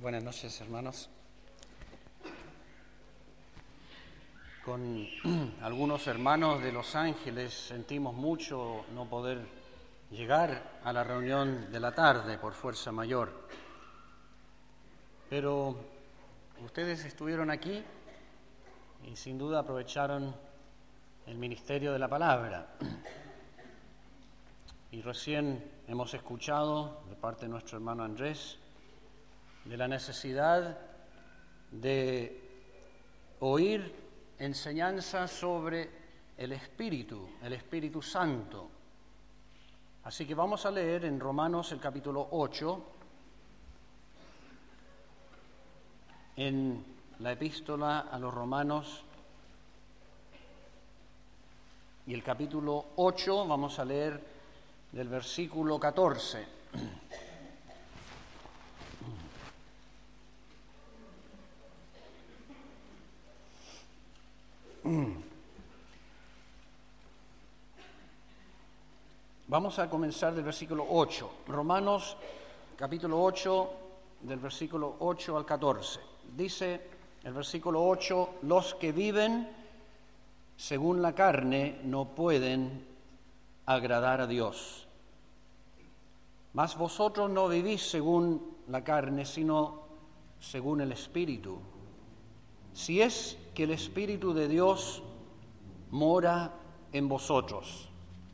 Buenas noches, hermanos. Con algunos hermanos de Los Ángeles sentimos mucho no poder llegar a la reunión de la tarde por fuerza mayor. Pero ustedes estuvieron aquí y sin duda aprovecharon el ministerio de la palabra. Y recién hemos escuchado de parte de nuestro hermano Andrés de la necesidad de oír enseñanza sobre el Espíritu Santo. Así que vamos a leer en Romanos el capítulo 8, en la epístola a los Romanos, y el capítulo 8 vamos a leer del versículo 14. Vamos a comenzar del versículo 8. Romanos, capítulo 8, del versículo 8 al 14. Dice el versículo 8, los que viven según la carne no pueden agradar a Dios. Mas vosotros no vivís según la carne, sino según el Espíritu. Si es que el Espíritu de Dios mora en vosotros.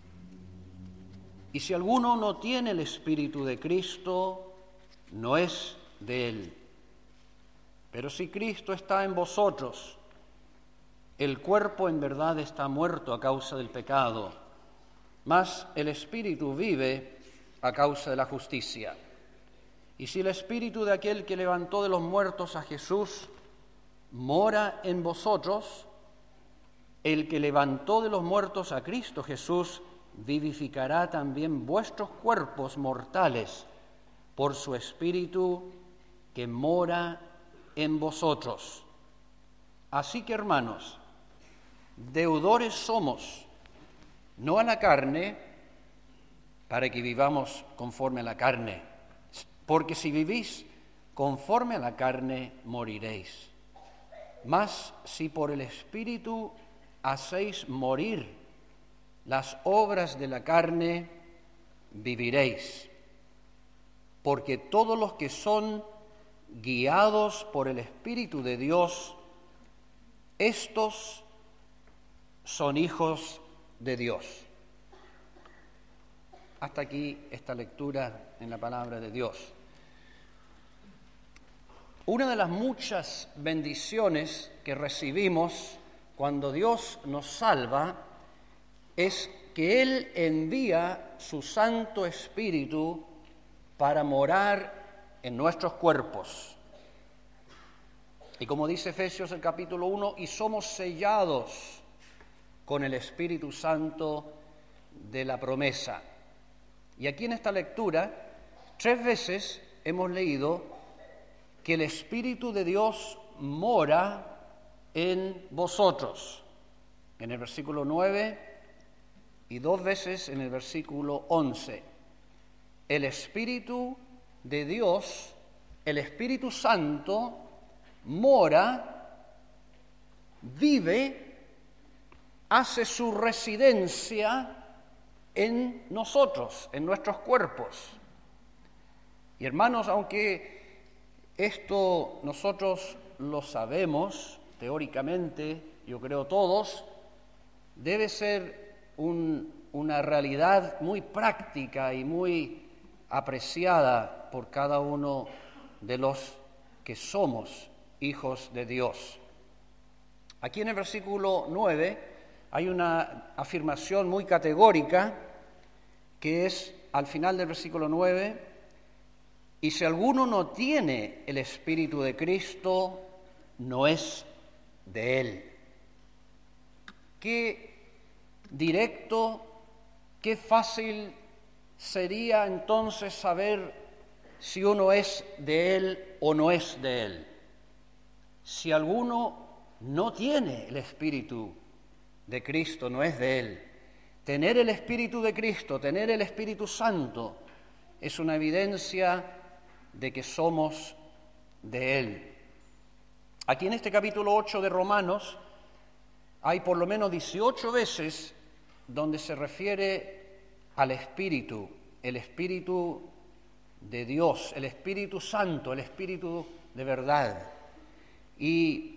Y si alguno no tiene el Espíritu de Cristo, no es de él. Pero si Cristo está en vosotros, el cuerpo en verdad está muerto a causa del pecado, mas el Espíritu vive a causa de la justicia. Y si el Espíritu de aquel que levantó de los muertos a Jesús mora en vosotros, el que levantó de los muertos a Cristo Jesús vivificará también vuestros cuerpos mortales por su Espíritu que mora en vosotros. Así que, hermanos, deudores somos, no a la carne, para que vivamos conforme a la carne, porque si vivís conforme a la carne, moriréis. Mas si por el Espíritu hacéis morir las obras de la carne, viviréis. Porque todos los que son guiados por el Espíritu de Dios, estos son hijos de Dios. Hasta aquí esta lectura en la palabra de Dios. Una de las muchas bendiciones que recibimos cuando Dios nos salva es que Él envía su Santo Espíritu para morar en nuestros cuerpos. Y como dice Efesios el capítulo 1, y somos sellados con el Espíritu Santo de la promesa. Y aquí en esta lectura, 3 veces hemos leído que el Espíritu de Dios mora en vosotros. En el versículo 9 y 2 veces en el versículo 11. El Espíritu de Dios, el Espíritu Santo, mora, vive, hace su residencia en nosotros, en nuestros cuerpos. Y hermanos, aunque esto nosotros lo sabemos teóricamente, yo creo todos, debe ser una realidad muy práctica y muy apreciada por cada uno de los que somos hijos de Dios. Aquí en el versículo 9 hay una afirmación muy categórica que es al final del versículo 9: y si alguno no tiene el Espíritu de Cristo, no es de Él. Qué directo, qué fácil sería entonces saber si uno es de Él o no es de Él. Si alguno no tiene el Espíritu de Cristo, no es de Él. Tener el Espíritu de Cristo, tener el Espíritu Santo, es una evidencia de que somos de Él. Aquí en este capítulo 8 de Romanos hay por lo menos 18 veces donde se refiere al Espíritu, el Espíritu de Dios, el Espíritu Santo, el Espíritu de verdad. Y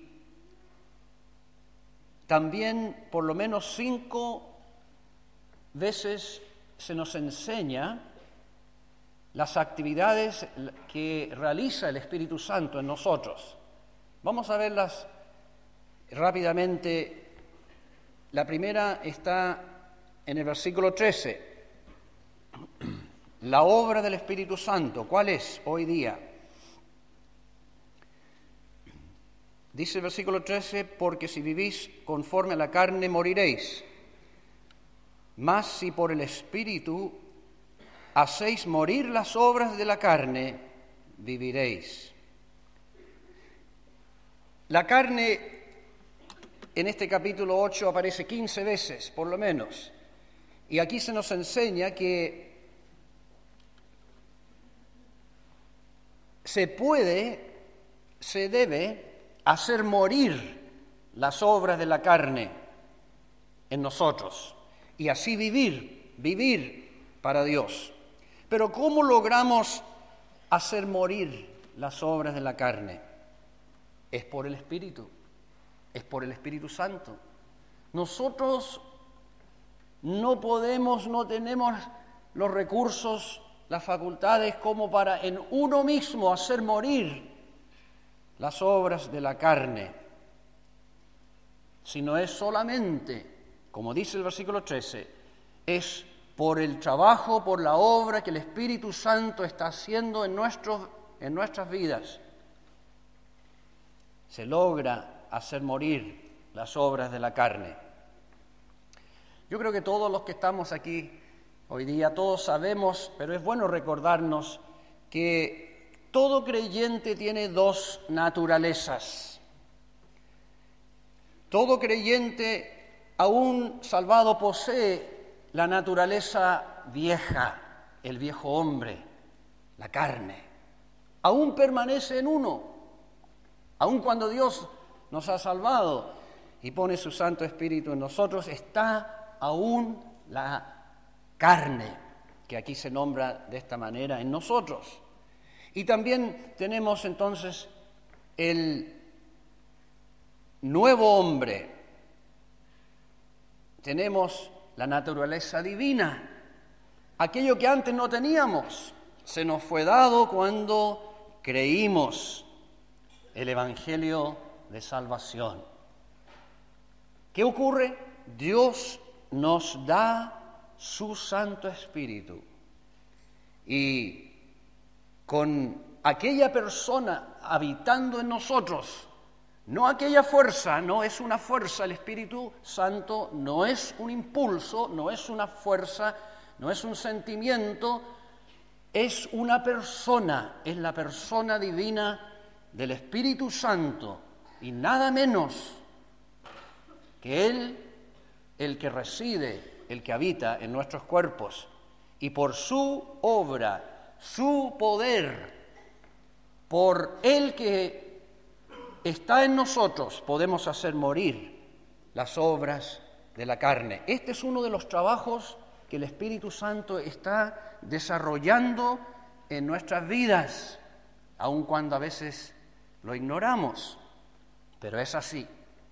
también por lo menos 5 veces se nos enseña las actividades que realiza el Espíritu Santo en nosotros. Vamos a verlas rápidamente. La primera está en el versículo 13. La obra del Espíritu Santo, ¿cuál es hoy día? Dice el versículo 13, porque si vivís conforme a la carne moriréis, mas si por el Espíritu hacéis morir las obras de la carne, viviréis. La carne en este capítulo 8 aparece 15 veces, por lo menos, y aquí se nos enseña que se debe hacer morir las obras de la carne en nosotros y así vivir para Dios. Pero ¿cómo logramos hacer morir las obras de la carne? Es por el Espíritu, es por el Espíritu Santo. Nosotros no podemos, no tenemos los recursos, las facultades como para en uno mismo hacer morir las obras de la carne, sino es solamente, como dice el versículo 13, es por el trabajo, por la obra que el Espíritu Santo está haciendo en nuestras vidas, se logra hacer morir las obras de la carne. Yo creo que todos los que estamos aquí hoy día, todos sabemos, pero es bueno recordarnos que todo creyente tiene 2 naturalezas. Todo creyente, aún salvado, posee la naturaleza vieja, el viejo hombre, la carne. Aún permanece en uno, aún cuando Dios nos ha salvado y pone su Santo Espíritu en nosotros, está aún la carne, que aquí se nombra de esta manera en nosotros. Y también tenemos entonces el nuevo hombre, tenemos la naturaleza divina, aquello que antes no teníamos, se nos fue dado cuando creímos el Evangelio de salvación. ¿Qué ocurre? Dios nos da su Santo Espíritu y con aquella persona habitando en nosotros, no aquella fuerza, no es una fuerza, el Espíritu Santo no es un impulso, no es una fuerza, no es un sentimiento, es una persona, es la persona divina del Espíritu Santo y nada menos que Él, el que reside, el que habita en nuestros cuerpos, y por su obra, su poder, por el que está en nosotros, podemos hacer morir las obras de la carne. Este es uno de los trabajos que el Espíritu Santo está desarrollando en nuestras vidas, aun cuando a veces lo ignoramos, pero es así.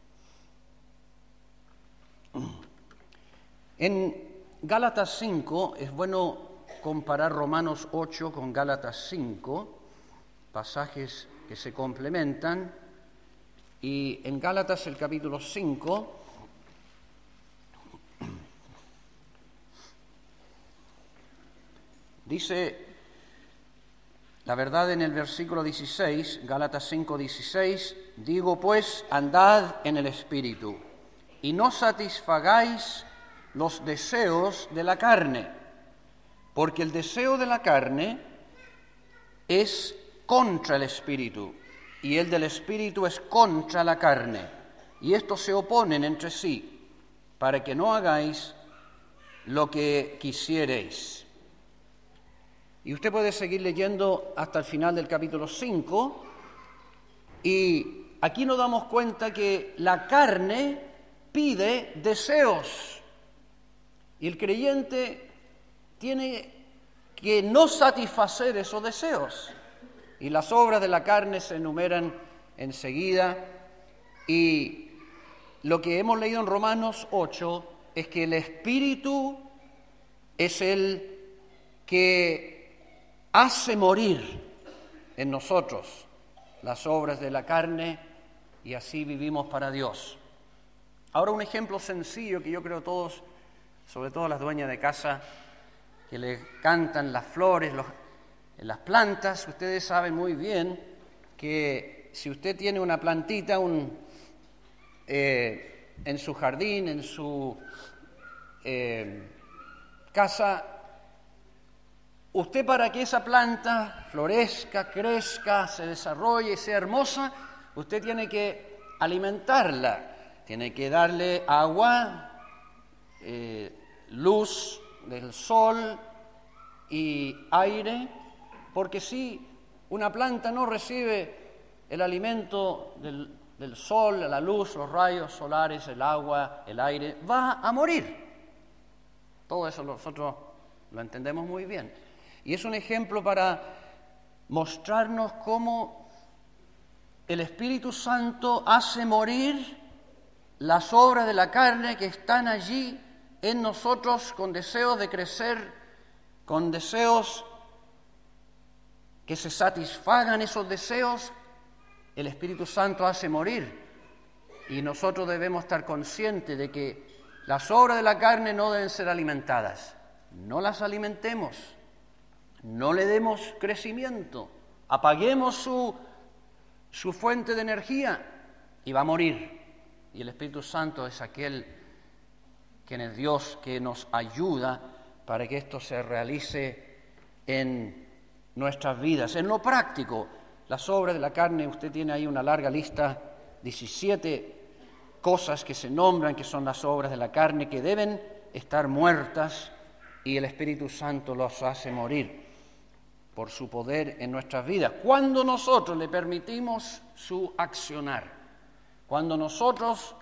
En Gálatas 5, es bueno comparar Romanos 8 con Gálatas 5, pasajes que se complementan, y en Gálatas el capítulo 5, dice la verdad en el versículo 16, Gálatas 5, 16, digo pues, andad en el Espíritu, y no satisfagáis los deseos de la carne, porque el deseo de la carne es contra el Espíritu, y el del Espíritu es contra la carne, y estos se oponen entre sí, para que no hagáis lo que quisiereis. Y usted puede seguir leyendo hasta el final del capítulo 5, Y aquí nos damos cuenta que la carne pide deseos y el creyente tiene que no satisfacer esos deseos. Y las obras de la carne se enumeran enseguida. Y lo que hemos leído en Romanos 8 es que el Espíritu es el que hace morir en nosotros las obras de la carne y así vivimos para Dios. Ahora un ejemplo sencillo que yo creo todos, sobre todo las dueñas de casa, que le cantan las flores, las plantas. Ustedes saben muy bien que si usted tiene una plantita en su jardín, en su casa, usted para que esa planta florezca, crezca, se desarrolle, sea hermosa, usted tiene que alimentarla, tiene que darle agua, luz del sol y aire, porque si una planta no recibe el alimento del sol, la luz, los rayos solares, el agua, el aire, va a morir. Todo eso nosotros lo entendemos muy bien. Y es un ejemplo para mostrarnos cómo el Espíritu Santo hace morir las obras de la carne que están allí en nosotros con deseos de crecer, con deseos que se satisfagan esos deseos. El Espíritu Santo hace morir y nosotros debemos estar conscientes de que las obras de la carne no deben ser alimentadas. No las alimentemos, no le demos crecimiento, apaguemos su fuente de energía y va a morir. Y el Espíritu Santo es aquel quien es Dios que nos ayuda para que esto se realice en nuestras vidas. En lo práctico, las obras de la carne, usted tiene ahí una larga lista, 17 cosas que se nombran que son las obras de la carne, que deben estar muertas y el Espíritu Santo los hace morir por su poder en nuestras vidas. Cuando nosotros le permitimos su accionar, cuando nosotros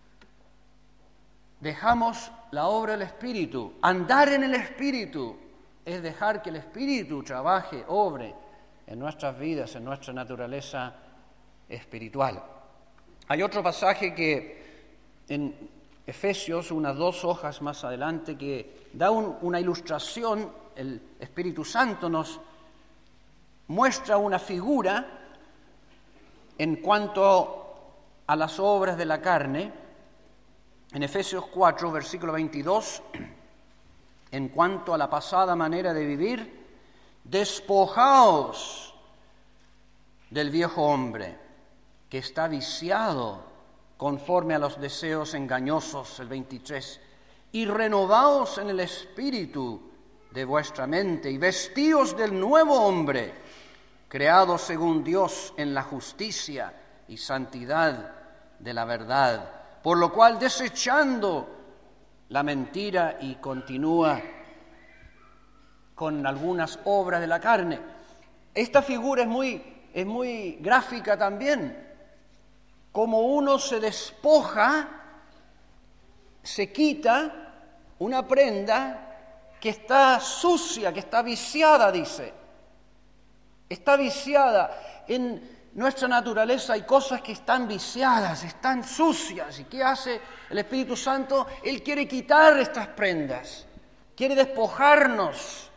dejamos la obra del Espíritu, andar en el Espíritu, es dejar que el Espíritu trabaje, obre en nuestras vidas, en nuestra naturaleza espiritual. Hay otro pasaje que en Efesios, unas 2 hojas más adelante, que da una ilustración. El Espíritu Santo nos muestra una figura en cuanto a las obras de la carne. En Efesios 4, versículo 22, en cuanto a la pasada manera de vivir, despojaos del viejo hombre que está viciado conforme a los deseos engañosos, el 23, y renovaos en el espíritu de vuestra mente y vestíos del nuevo hombre, creado según Dios en la justicia y santidad de la verdad, por lo cual desechando la mentira y continúa con algunas obras de la carne. Esta figura es muy gráfica también, como uno se despoja, se quita una prenda que está sucia, que está viciada, dice. Está viciada. En nuestra naturaleza hay cosas que están viciadas, están sucias. ¿Y qué hace el Espíritu Santo? Él quiere quitar estas prendas, quiere despojarnos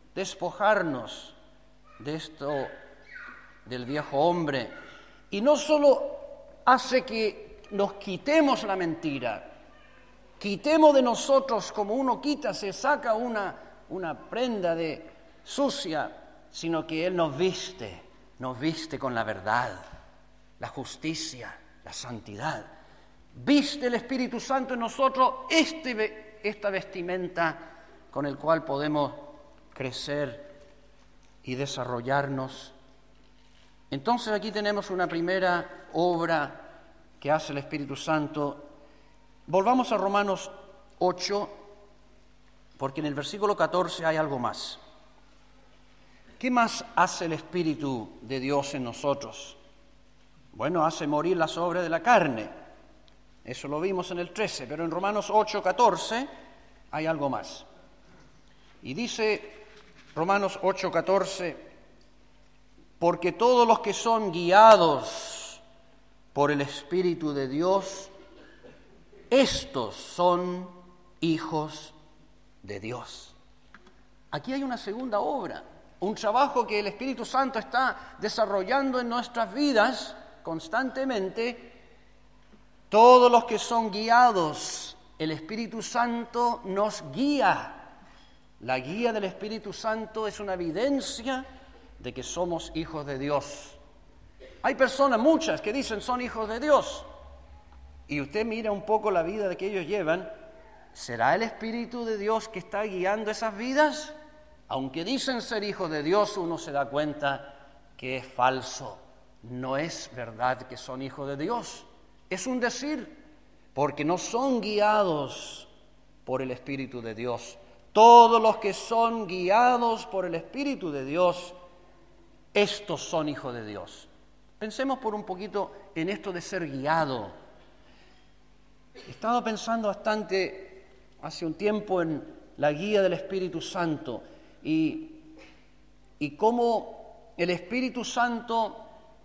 de esto, del viejo hombre. Y no solo hace que nos quitemos la mentira, quitemos de nosotros como uno quita, se saca una prenda de sucia, sino que Él nos viste con la verdad, la justicia, la santidad. Viste el Espíritu Santo en nosotros esta vestimenta con el cual podemos crecer y desarrollarnos. Entonces aquí tenemos una primera obra que hace el Espíritu Santo. Volvamos a Romanos 8, porque en el versículo 14 hay algo más. ¿Qué más hace el Espíritu de Dios en nosotros? Bueno, hace morir las obras de la carne. Eso lo vimos en el 13, pero en Romanos 8:14 hay algo más. Y dice Romanos 8:14, porque todos los que son guiados por el Espíritu de Dios, estos son hijos de Dios. Aquí hay una segunda obra, un trabajo que el Espíritu Santo está desarrollando en nuestras vidas constantemente. Todos los que son guiados, el Espíritu Santo nos guía. La guía del Espíritu Santo es una evidencia de que somos hijos de Dios. Hay personas, muchas, que dicen son hijos de Dios. Y usted mira un poco la vida de que ellos llevan. ¿Será el Espíritu de Dios que está guiando esas vidas? Aunque dicen ser hijos de Dios, uno se da cuenta que es falso. No es verdad que son hijos de Dios. Es un decir, porque no son guiados por el Espíritu de Dios. Todos los que son guiados por el Espíritu de Dios, estos son hijos de Dios. Pensemos por un poquito en esto de ser guiado. He estado pensando bastante hace un tiempo en la guía del Espíritu Santo y cómo el Espíritu Santo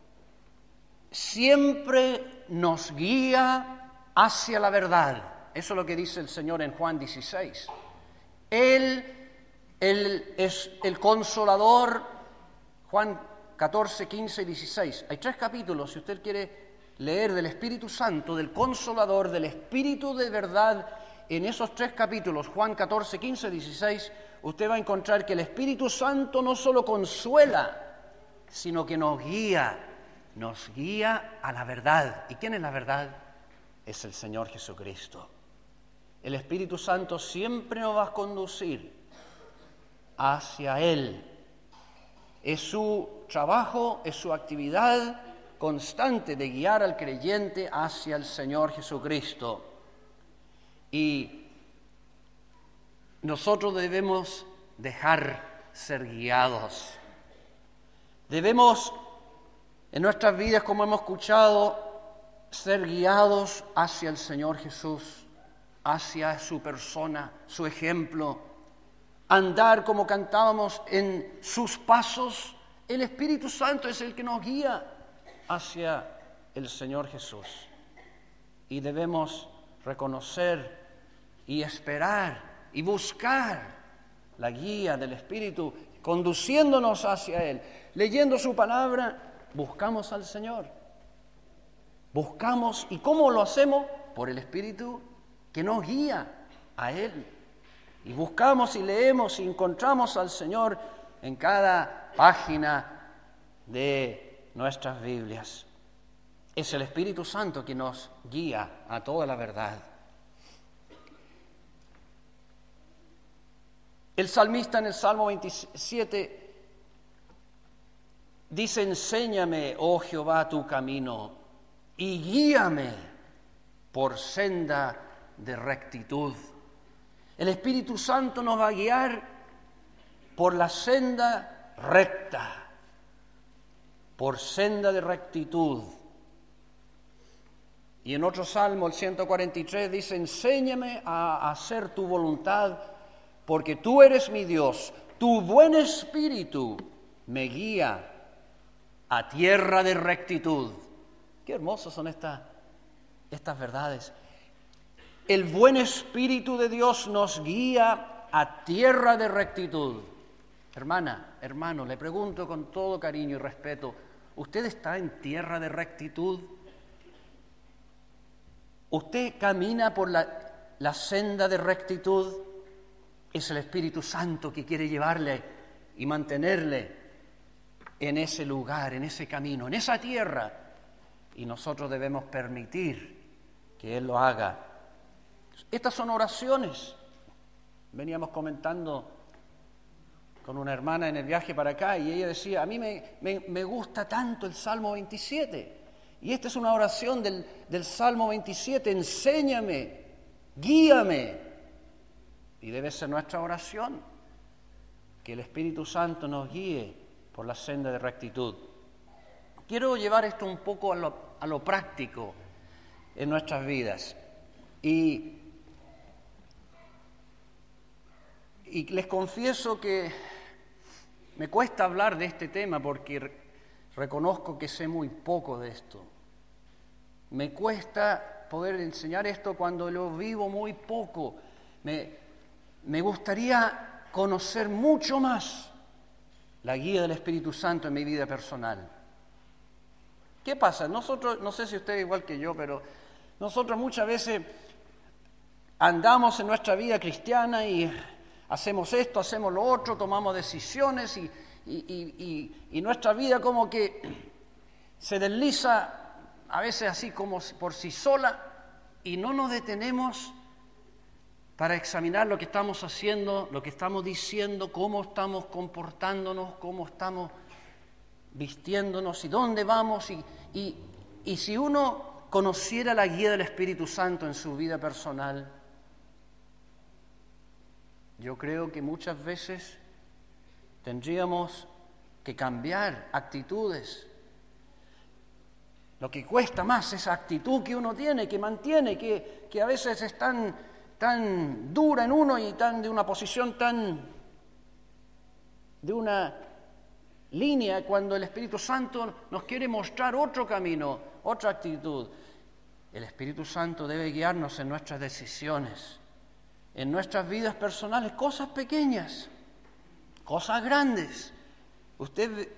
siempre nos guía hacia la verdad. Eso es lo que dice el Señor en Juan 16. Él es el Consolador, Juan 14, 15 y 16. Hay 3 capítulos, si usted quiere leer del Espíritu Santo, del Consolador, del Espíritu de verdad. En esos 3 capítulos, Juan 14, 15 y 16, usted va a encontrar que el Espíritu Santo no solo consuela, sino que nos guía a la verdad. ¿Y quién es la verdad? Es el Señor Jesucristo. El Espíritu Santo siempre nos va a conducir hacia Él. Es su trabajo, es su actividad constante de guiar al creyente hacia el Señor Jesucristo. Y nosotros debemos dejar ser guiados. Debemos, en nuestras vidas, como hemos escuchado, ser guiados hacia el Señor Jesús, hacia su persona, su ejemplo, andar como cantábamos en sus pasos. El Espíritu Santo es el que nos guía hacia el Señor Jesús. Y debemos reconocer y esperar y buscar la guía del Espíritu, conduciéndonos hacia Él. Leyendo su palabra, buscamos al Señor. Buscamos, ¿y cómo lo hacemos? Por el Espíritu que nos guía a Él. Y buscamos y leemos y encontramos al Señor en cada página de nuestras Biblias. Es el Espíritu Santo que nos guía a toda la verdad. El salmista en el Salmo 27 dice: enséñame, oh Jehová, tu camino y guíame por senda de rectitud. El Espíritu Santo nos va a guiar por la senda recta, por senda de rectitud. Y en otro salmo, el 143, dice: enséñame a hacer tu voluntad, porque tú eres mi Dios. Tu buen espíritu me guía a tierra de rectitud. Qué hermosas son estas verdades. El buen espíritu de Dios nos guía a tierra de rectitud. Hermana, hermano, le pregunto con todo cariño y respeto, ¿usted está en tierra de rectitud? ¿Usted camina por la senda de rectitud? Es el Espíritu Santo que quiere llevarle y mantenerle en ese lugar, en ese camino, en esa tierra. Y nosotros debemos permitir que Él lo haga. Estas son oraciones. Veníamos comentando con una hermana en el viaje para acá y ella decía: a mí me gusta tanto el Salmo 27. Y esta es una oración del Salmo 27. Enséñame, guíame. Y debe ser nuestra oración, que el Espíritu Santo nos guíe por la senda de rectitud. quiero llevar esto un poco a lo práctico en nuestras vidas. Y les confieso que me cuesta hablar de este tema porque reconozco que sé muy poco de esto. Me cuesta poder enseñar esto cuando lo vivo muy poco. Me gustaría conocer mucho más la guía del Espíritu Santo en mi vida personal. ¿Qué pasa? Nosotros, no sé si usted es igual que yo, pero nosotros muchas veces andamos en nuestra vida cristiana y hacemos esto, hacemos lo otro, tomamos decisiones y nuestra vida como que se desliza a veces así como por sí sola y no nos detenemos para examinar lo que estamos haciendo, lo que estamos diciendo, cómo estamos comportándonos, cómo estamos vistiéndonos y dónde vamos. Y si uno conociera la guía del Espíritu Santo en su vida personal, yo creo que muchas veces tendríamos que cambiar actitudes. Lo que cuesta más, esa actitud que uno tiene, que mantiene, que a veces es tan dura en uno y de una posición de una línea, cuando el Espíritu Santo nos quiere mostrar otro camino, otra actitud. El Espíritu Santo debe guiarnos en nuestras decisiones, en nuestras vidas personales, cosas pequeñas, cosas grandes. Usted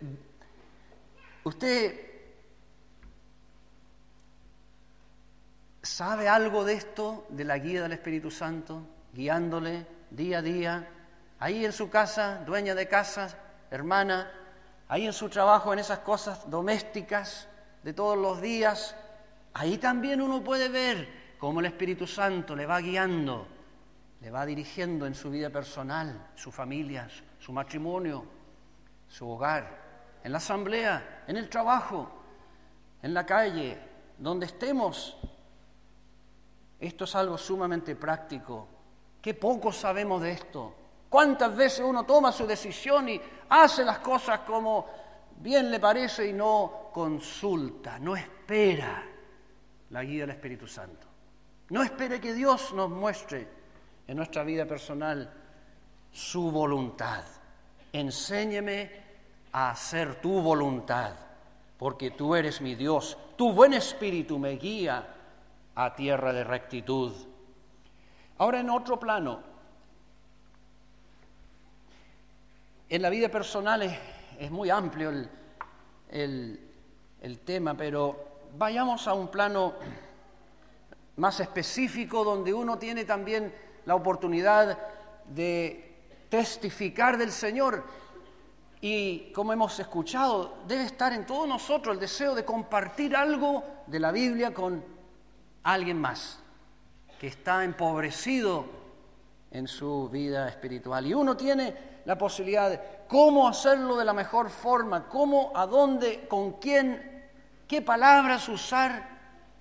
¿sabe algo de esto, de la guía del Espíritu Santo, guiándole día a día? Ahí en su casa, dueña de casa, hermana, ahí en su trabajo, en esas cosas domésticas de todos los días, ahí también uno puede ver cómo el Espíritu Santo le va guiando, le va dirigiendo en su vida personal, su familia, su matrimonio, su hogar, en la asamblea, en el trabajo, en la calle, donde estemos. Esto es algo sumamente práctico. Qué poco sabemos de esto. ¿Cuántas veces uno toma su decisión y hace las cosas como bien le parece y no consulta, no espera la guía del Espíritu Santo? No espere que Dios nos muestre en nuestra vida personal su voluntad. Enséñeme a hacer tu voluntad, porque tú eres mi Dios. Tu buen espíritu me guía a tierra de rectitud. Ahora, en otro plano, en la vida personal es muy amplio el tema, pero vayamos a un plano más específico donde uno tiene también la oportunidad de testificar del Señor. Y como hemos escuchado, debe estar en todos nosotros el deseo de compartir algo de la Biblia con alguien más que está empobrecido en su vida espiritual. Y uno tiene la posibilidad de cómo hacerlo de la mejor forma, cómo, a dónde, con quién, qué palabras usar.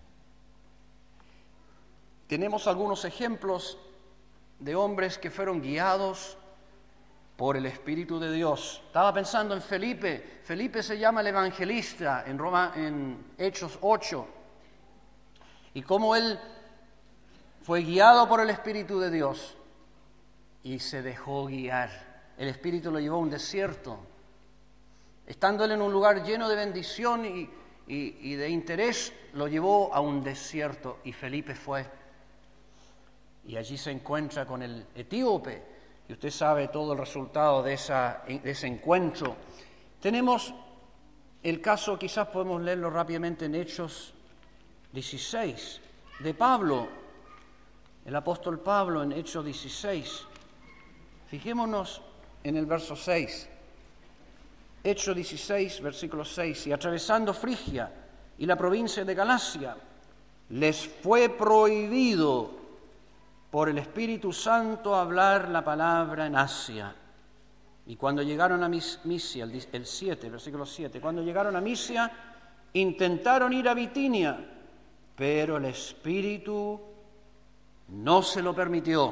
Tenemos algunos ejemplos de hombres que fueron guiados por el Espíritu de Dios. Estaba pensando en Felipe. Felipe se llama el evangelista en Hechos 8. Y cómo él fue guiado por el Espíritu de Dios y se dejó guiar. El Espíritu lo llevó a un desierto. Estando él en un lugar lleno de bendición y de interés, lo llevó a un desierto y Felipe fue. Y allí se encuentra con el etíope. Y usted sabe todo el resultado de ese encuentro. Tenemos el caso, quizás podemos leerlo rápidamente en Hechos 16, de Pablo, el apóstol Pablo en Hechos 16. Fijémonos en el verso 6. Hechos 16, versículo 6. Y atravesando Frigia y la provincia de Galacia, les fue prohibido por el Espíritu Santo hablar la palabra en Asia. Y cuando llegaron a Misia, el 7, versículo 7, cuando llegaron a Misia, intentaron ir a Bitinia, pero el Espíritu no se lo permitió.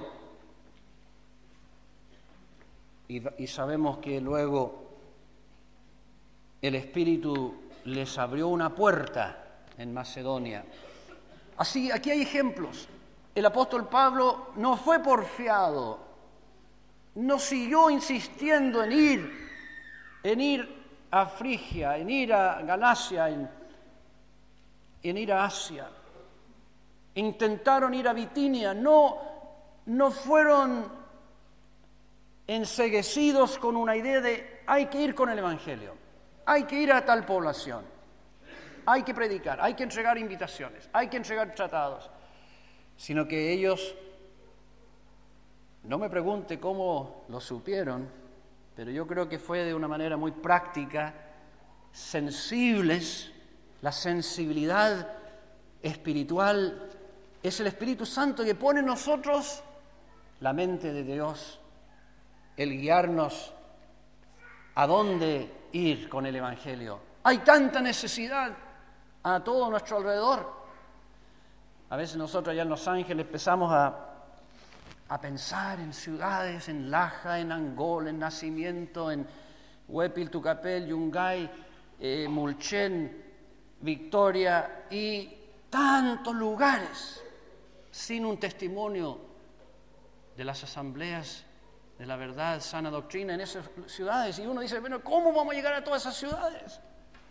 Y sabemos que luego el Espíritu les abrió una puerta en Macedonia. Así, aquí hay ejemplos. El apóstol Pablo no fue porfiado, no siguió insistiendo en ir a Frigia, en ir a Galacia, en ir a Asia. Intentaron ir a Bitinia, no fueron enceguecidos con una idea de hay que ir con el Evangelio, hay que ir a tal población, hay que predicar, hay que entregar invitaciones, hay que entregar tratados, sino que ellos, no me pregunte cómo lo supieron, pero yo creo que fue de una manera muy práctica, sensibles. La sensibilidad espiritual es el Espíritu Santo que pone en nosotros la mente de Dios, el guiarnos a dónde ir con el Evangelio. Hay tanta necesidad a todo nuestro alrededor. A veces nosotros allá en Los Ángeles empezamos a pensar en ciudades, en Laja, en Angol, en Nacimiento, en Huépil, Tucapel, Yungay, Mulchen, Victoria y tantos lugares sin un testimonio de las asambleas de la verdad, sana doctrina en esas ciudades. Y uno dice, bueno, ¿cómo vamos a llegar a todas esas ciudades?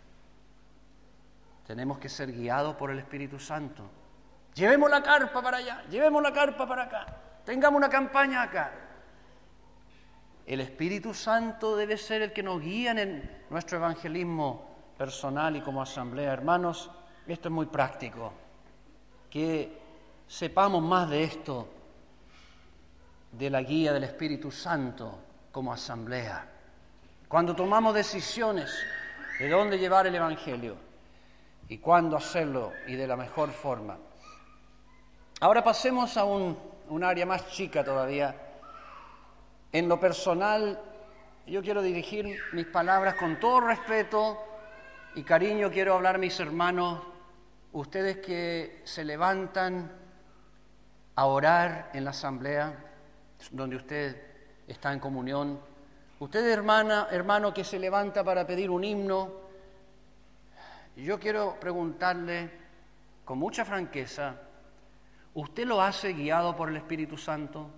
Tenemos que ser guiados por el Espíritu Santo. Llevemos la carpa para allá, llevemos la carpa para acá, tengamos una campaña acá. El Espíritu Santo debe ser el que nos guíe en nuestro evangelismo personal y como asamblea. Hermanos, esto es muy práctico, que sepamos más de esto, de la guía del Espíritu Santo como asamblea. Cuando tomamos decisiones de dónde llevar el Evangelio y cuándo hacerlo y de la mejor forma. Ahora pasemos a un área más chica todavía. En lo personal, yo quiero dirigir mis palabras con todo respeto y cariño. Quiero hablar a mis hermanos, ustedes que se levantan a orar en la asamblea, donde usted está en comunión. Usted, hermano que se levanta para pedir un himno, yo quiero preguntarle con mucha franqueza, ¿usted lo hace guiado por el Espíritu Santo?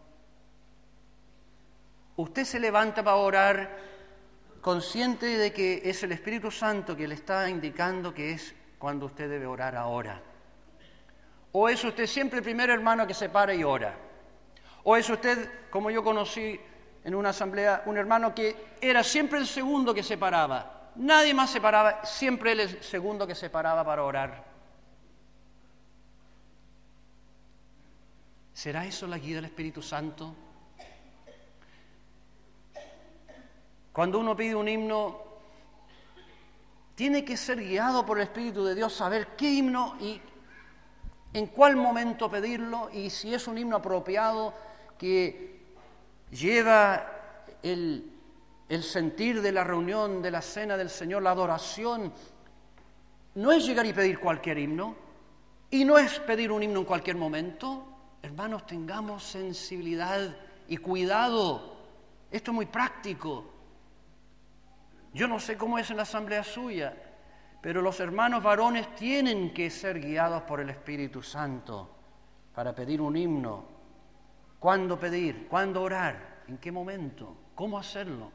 ¿Usted se levanta para orar consciente de que es el Espíritu Santo que le está indicando que es cuando usted debe orar ahora? ¿O es usted siempre el primer hermano que se para y ora? ¿O es usted, como yo conocí en una asamblea, un hermano que era siempre el segundo que se paraba? Nadie más se paraba, siempre él el segundo que se paraba para orar. ¿Será eso la guía del Espíritu Santo? Cuando uno pide un himno, tiene que ser guiado por el Espíritu de Dios, saber qué himno y en cuál momento pedirlo, y si es un himno apropiado que lleva el sentir de la reunión, de la cena del Señor, la adoración. No es llegar y pedir cualquier himno, y no es pedir un himno en cualquier momento. Hermanos, tengamos sensibilidad y cuidado. Esto es muy práctico. Yo no sé cómo es en la asamblea suya, pero los hermanos varones tienen que ser guiados por el Espíritu Santo para pedir un himno. ¿Cuándo pedir? ¿Cuándo orar? ¿En qué momento? ¿Cómo hacerlo?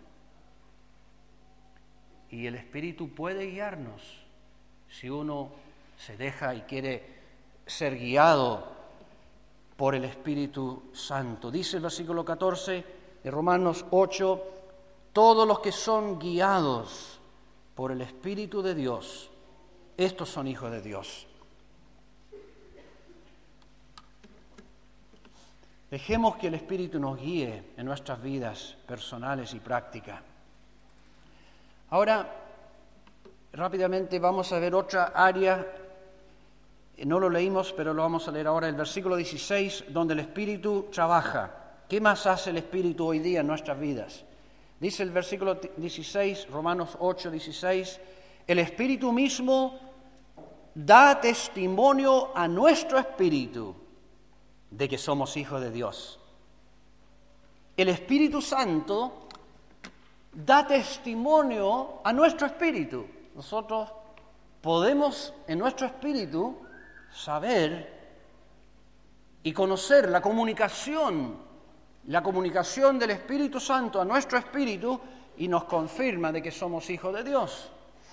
Y el Espíritu puede guiarnos si uno se deja y quiere ser guiado por el Espíritu Santo. Dice el versículo 14 de Romanos 8, todos los que son guiados por el Espíritu de Dios, estos son hijos de Dios. Dejemos que el Espíritu nos guíe en nuestras vidas personales y prácticas. Ahora, rápidamente vamos a ver otra área. No lo leímos, pero lo vamos a leer ahora, el versículo 16, donde el Espíritu trabaja. ¿Qué más hace el Espíritu hoy día en nuestras vidas? Dice el versículo 16, Romanos 8, 16, el Espíritu mismo da testimonio a nuestro espíritu de que somos hijos de Dios. El Espíritu Santo da testimonio a nuestro espíritu. Nosotros podemos en nuestro espíritu saber y conocer la comunicación del Espíritu Santo a nuestro espíritu y nos confirma de que somos hijos de Dios.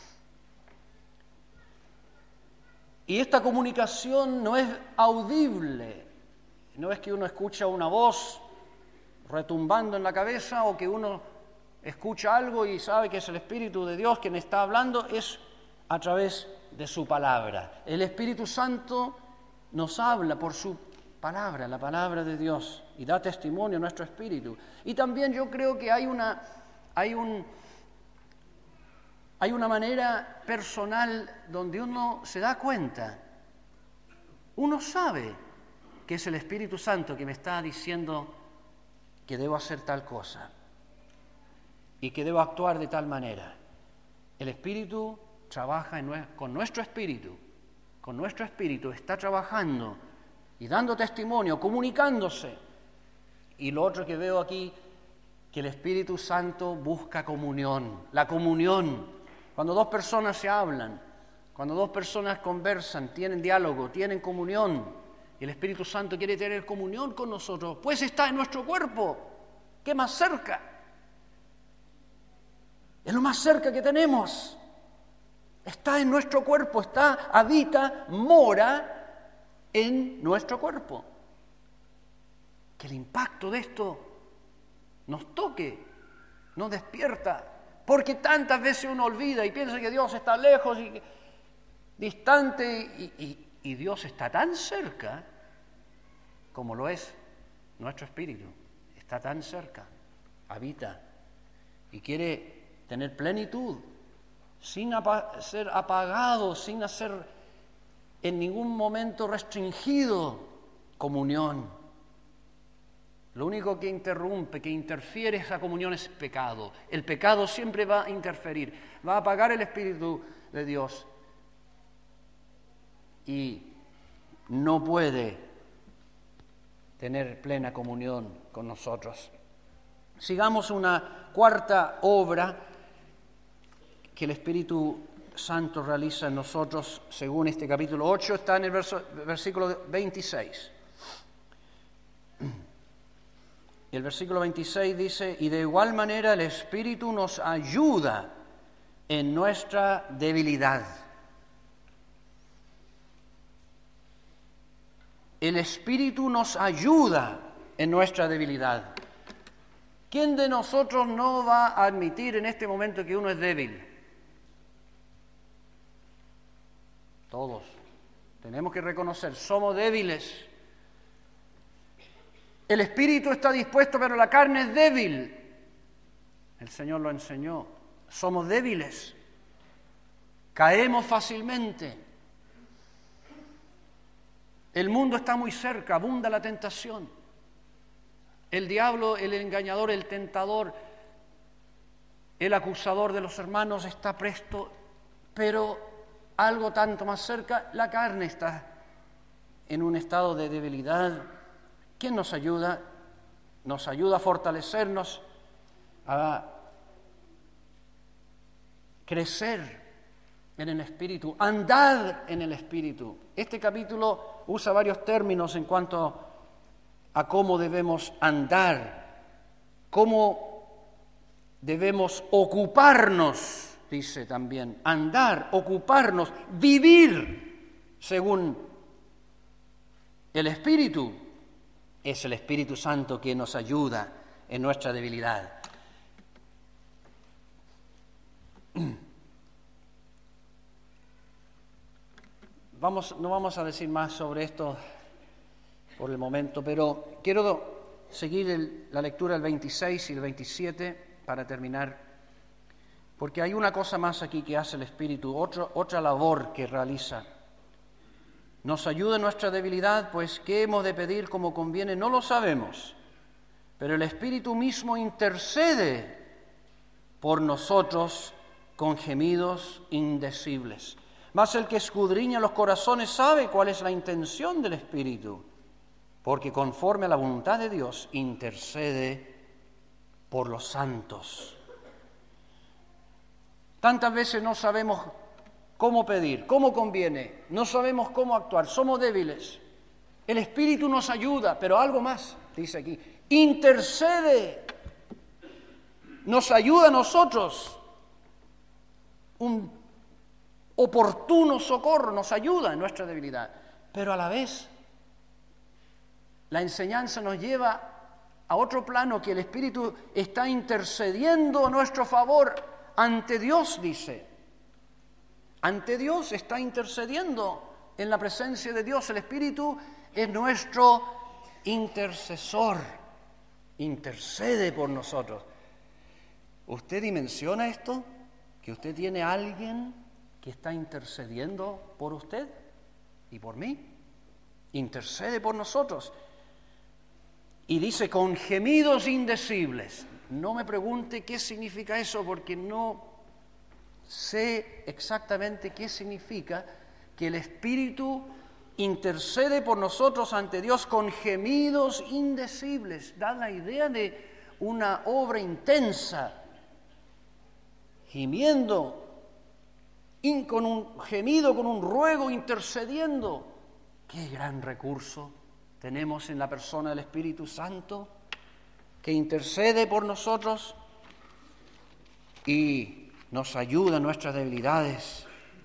Y esta comunicación no es audible, no es que uno escucha una voz retumbando en la cabeza o que uno escucha algo y sabe que es el Espíritu de Dios quien está hablando, es a través de su palabra. El Espíritu Santo nos habla por su palabra, la palabra de Dios, y da testimonio a nuestro espíritu. Y también yo creo que hay una manera personal donde uno se da cuenta, uno sabe que es el Espíritu Santo que me está diciendo que debo hacer tal cosa y que debo actuar de tal manera. El Espíritu trabaja con nuestro espíritu, está trabajando y dando testimonio, comunicándose. Y lo otro que veo aquí, que el Espíritu Santo busca comunión, la comunión. Cuando dos personas se hablan, cuando dos personas conversan, tienen diálogo, tienen comunión, y el Espíritu Santo quiere tener comunión con nosotros, pues está en nuestro cuerpo. ¿Qué más cerca? Es lo más cerca que tenemos. Está en nuestro cuerpo, habita, mora en nuestro cuerpo. Que el impacto de esto nos toque, nos despierta, porque tantas veces uno olvida y piensa que Dios está lejos y distante, y Dios está tan cerca como lo es nuestro espíritu. Está tan cerca, habita y quiere tener plenitud, sin ser apagado, sin ser en ningún momento restringido, comunión. Lo único que interrumpe, que interfiere esa comunión es pecado. El pecado siempre va a interferir, va a apagar el Espíritu de Dios y no puede tener plena comunión con nosotros. Sigamos una cuarta obra que el Espíritu Santo realiza en nosotros, según este capítulo 8, está en el versículo 26. Y el versículo 26 dice, y de igual manera el Espíritu nos ayuda en nuestra debilidad. El Espíritu nos ayuda en nuestra debilidad. ¿Quién de nosotros no va a admitir en este momento que uno es débil? Todos. Tenemos que reconocer, somos débiles. El espíritu está dispuesto, pero la carne es débil. El Señor lo enseñó. Somos débiles. Caemos fácilmente. El mundo está muy cerca, abunda la tentación. El diablo, el engañador, el tentador, el acusador de los hermanos está presto, pero algo tanto más cerca, la carne está en un estado de debilidad. ¿Quién nos ayuda? Nos ayuda a fortalecernos, a crecer en el Espíritu, andar en el Espíritu. Este capítulo usa varios términos en cuanto a cómo debemos andar, cómo debemos ocuparnos. Dice también, andar, ocuparnos, vivir según el Espíritu. Es el Espíritu Santo quien nos ayuda en nuestra debilidad. No vamos a decir más sobre esto por el momento, pero quiero seguir la lectura del 26 y el 27 para terminar. Porque hay una cosa más aquí que hace el Espíritu, otra labor que realiza. Nos ayuda en nuestra debilidad, pues ¿qué hemos de pedir como conviene? No lo sabemos, pero el Espíritu mismo intercede por nosotros con gemidos indecibles. Mas el que escudriña los corazones sabe cuál es la intención del Espíritu, porque conforme a la voluntad de Dios intercede por los santos. Tantas veces no sabemos cómo pedir, cómo conviene, no sabemos cómo actuar, somos débiles. El Espíritu nos ayuda, pero algo más, dice aquí, intercede, nos ayuda a nosotros, un oportuno socorro, nos ayuda en nuestra debilidad, pero a la vez la enseñanza nos lleva a otro plano, que el Espíritu está intercediendo a nuestro favor ante Dios, dice. Ante Dios está intercediendo en la presencia de Dios. El Espíritu es nuestro intercesor, intercede por nosotros. ¿Usted dimensiona esto? ¿Que usted tiene a alguien que está intercediendo por usted y por mí? Intercede por nosotros. Y dice, con gemidos indecibles. No me pregunte qué significa eso, porque no sé exactamente qué significa que el Espíritu intercede por nosotros ante Dios con gemidos indecibles. Da la idea de una obra intensa, gimiendo, con un gemido, con un ruego, intercediendo. ¡Qué gran recurso tenemos en la persona del Espíritu Santo, que intercede por nosotros y nos ayuda en nuestras debilidades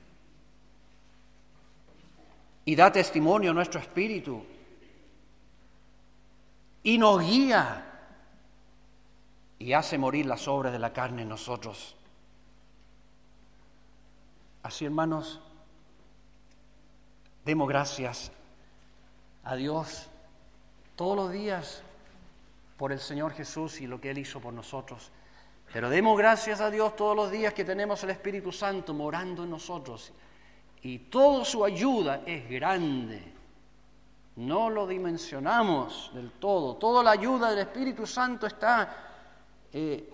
y da testimonio a nuestro espíritu y nos guía y hace morir las obras de la carne en nosotros? Así, hermanos, demos gracias a Dios todos los días por el Señor Jesús y lo que Él hizo por nosotros. Pero demos gracias a Dios todos los días que tenemos el Espíritu Santo morando en nosotros. Y toda su ayuda es grande. No lo dimensionamos del todo. Toda la ayuda del Espíritu Santo está en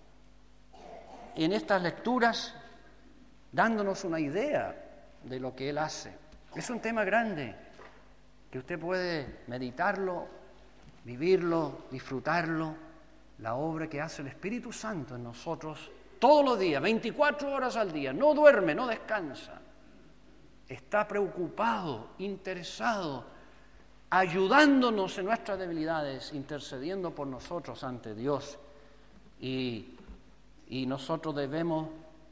estas lecturas, dándonos una idea de lo que Él hace. Es un tema grande, que usted puede meditarlo, vivirlo, disfrutarlo, la obra que hace el Espíritu Santo en nosotros todos los días, 24 horas al día, no duerme, no descansa, está preocupado, interesado, ayudándonos en nuestras debilidades, intercediendo por nosotros ante Dios, y nosotros debemos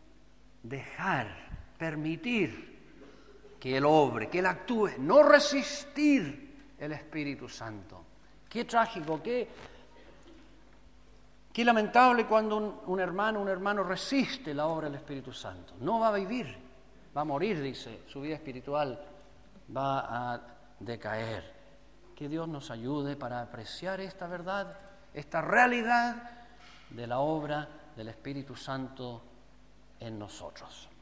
permitir que Él obre, que Él actúe, no resistir el Espíritu Santo. Qué trágico, qué lamentable cuando un hermano resiste la obra del Espíritu Santo. No va a vivir, va a morir, dice, su vida espiritual va a decaer. Que Dios nos ayude para apreciar esta verdad, esta realidad de la obra del Espíritu Santo en nosotros.